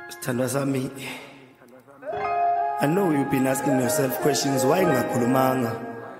Sithandwa sami, I know you've been asking yourself questions why ngingakhulumanga.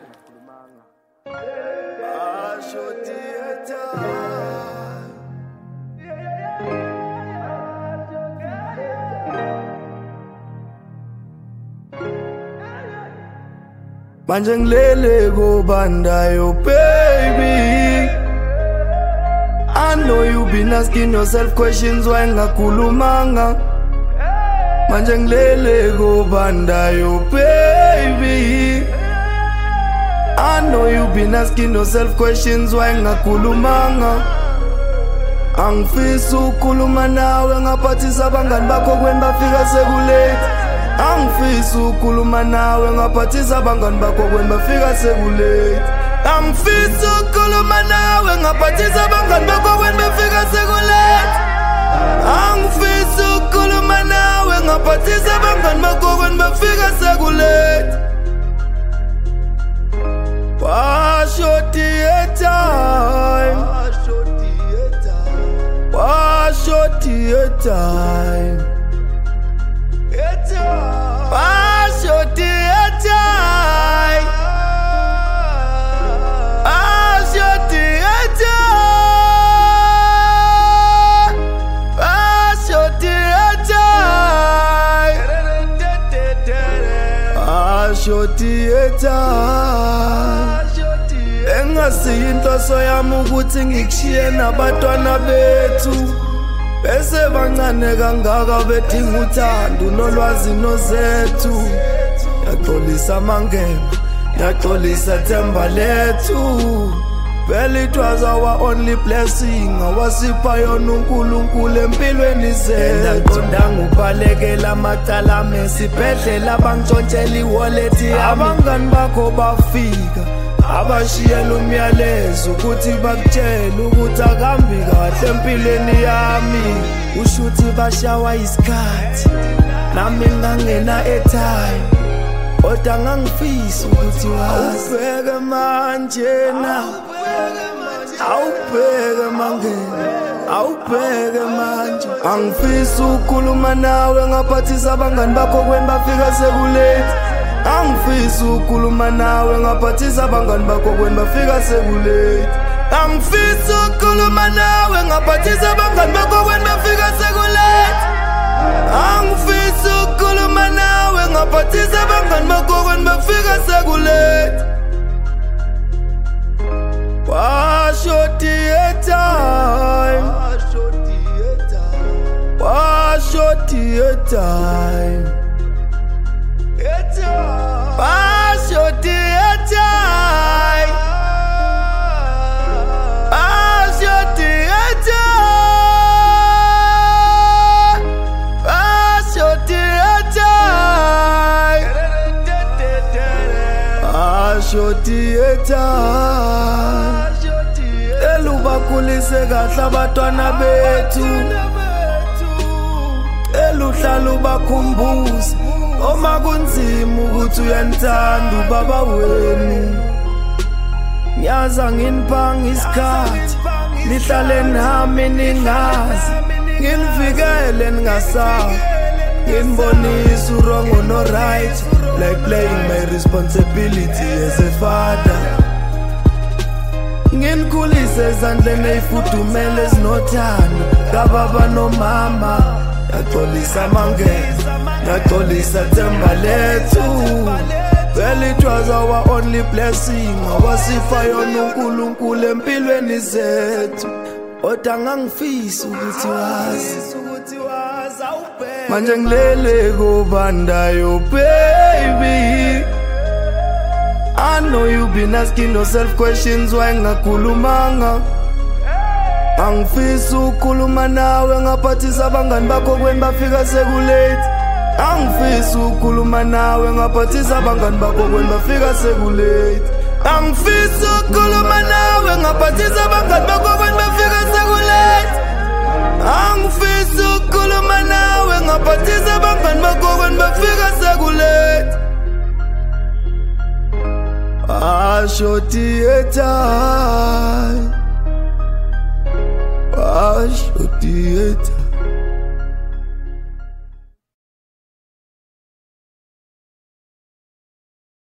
Manje ngilele kobandayo baby, I know you've been asking yourself questions why ngingakhulumanga. Manje ngilele kobandayo baby, I know you've been asking yourself questions why ngingakhulumanga. Angifisa ukukhuluma nawe ngaphathisa abangani bakho kweni bafika sekulate. Angifisa ukukhuluma nawe ngaphathisa abangani bakho kweni bafika sekulate. Angifisa ukukhuluma nawe ngaphathisa abangani bakho kweni bafika sekulate. Angifisa ukukhuluma nawe ngaphathisa abangani bakho kweni bafika sekulate. Washoti a time, washoti a time, washoti a time, washoti a time, washoti a time, washoti a time. Engasiyinhloso yami ukuthi ngikushiye nabatwana bethu, bese bancane kangaka bedinga uthando nolwazi nozethu. Yaxolisa amangema, yaxolisa themba lethu. Well, it was our only blessing, awasipha yona uNkulunkulu empilweni zethu. Ngaqondanga ubalekela amacala mesibhedlela bantshontshela iwallet. Abangani bakho bafika abashiyela umyalezo ukuthi bakutshela ukuthi akambi kahle empilweni yami. Ushuthi bashawa isikhathi nami ngangena airtime, kodwa ngangifisa ukuthi awubheke manje na, awubheke mangena, awubheke manje. Angifisa ukukhuluma nawe ngaphathisa abangani bakho kweni bafika sekulate. Angifisa ukukhuluma nawe ngaphathisa abangani bakho kweni bafika sekulate. Angifisa ukukhuluma nawe ngaphathisa abangani bakho kweni bafika sekulate. Angifisa ukukhuluma nawe ngaphathisa abangani bakho kweni bafika sekulate. Washoti a time, washoti a time, washoti a time, washoti a time, washoti a time, washoti a time. Elubakhulise kahle abatwana bethu, eluhlala ubakhumbuze oma kunzima ukuthi uyanithanda ubaba wenu. Ngiyaza nginibhanga isikhathi nihlale nami ningazi, nginivikele ningasabi, nginibonise wrong or no right, like playing my responsibility as a father. Nginikhulise ezandleni ey'fudumele ezinothando kababa nomama. Yaxolisa amangema, yaxolisa themba lethu. Well, it was our only blessing, awasipha yona uNkulunkulu empilweni zethu, kodwa ngangifisa ukuthi wazi. Manje ngilele kobandayo baby, I know you've been asking yourself questions why ngingakhulumanga. Angifisa ukukhuluma nawe ngaphathisa abangani bakho kweni bafika sekulate. Angifisa ukukhuluma nawe ngaphathisa abangani bakho kweni bafika sekulate. Angifisa ukukhuluma nawe ngaphathisa abangani bakho kweni bafika sekulate. Angifisa ukukhuluma nawe ngaphathisa abangani bakho kweni bafika sekulate. Washoti a time, washoti a time.